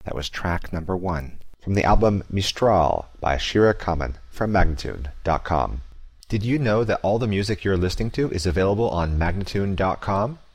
That was track number 1 from the album Mistral by Shira Kamen from Magnatune.com. Did you know that all the music you're listening to is available on Magnatune.com?